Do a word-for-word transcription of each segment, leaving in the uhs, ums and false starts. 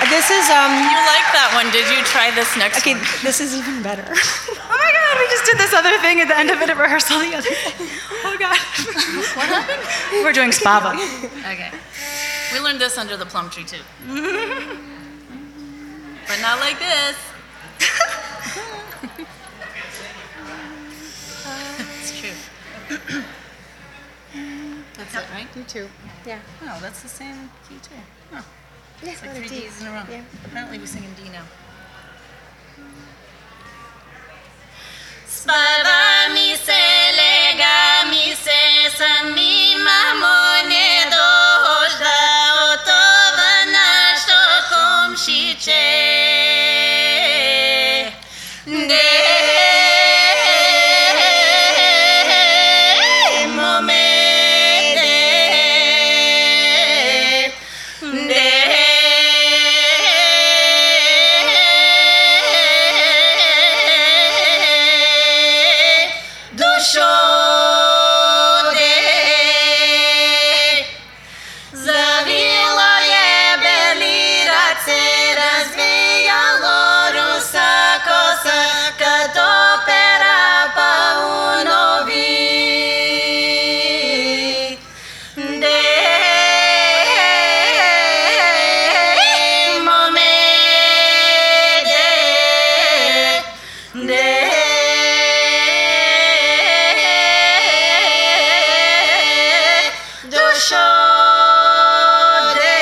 This is, um, You like that one. Did you try this next okay, one? this is even better. Oh my God, we just did this other thing at the end of it at rehearsal the other day. Oh God. What happened? We're doing Spava. Okay. We learned this under the plum tree too. But not like this. It's true. That's it, right? You too. Yeah. Oh, that's the same key too. Oh, Yeah, it's like three Ds in a row. Yeah. Apparently we sing in D now. Spada mi se lega mi se san mi mamone dožda o to vana što komšiće de momede de dušo de zavilo je belira se razvijalo rusa kosa kad opera pa unovi de momede de dušo de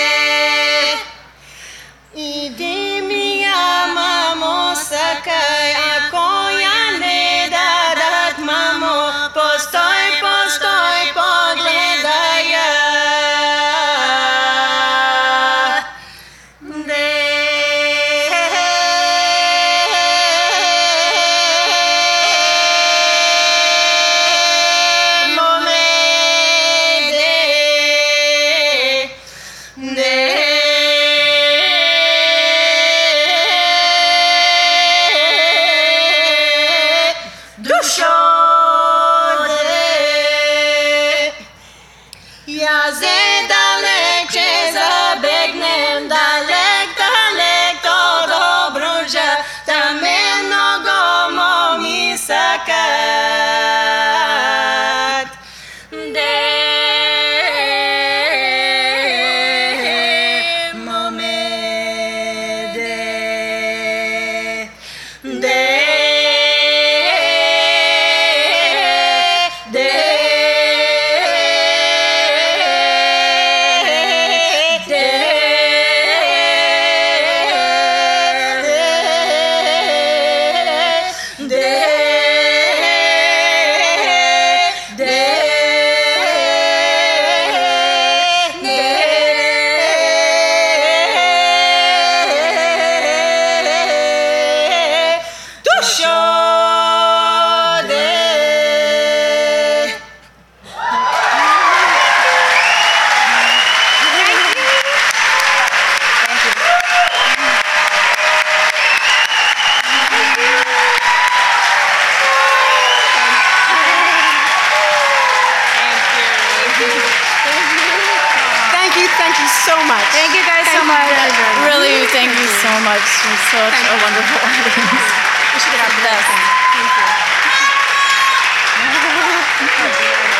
idi mi ja mamo sakaj ako ja ne dadat mamo postoj postoj pogledaj ja de momede de dušo de ja ze dalek če zabegnem dalek dalek do dobruđa da me mnogo mogi sakat de momede de de Thank you, thank you so much. Thank you guys so much. Really, thank you so much. You're such a wonderful audience. We should get out The best. Thank you.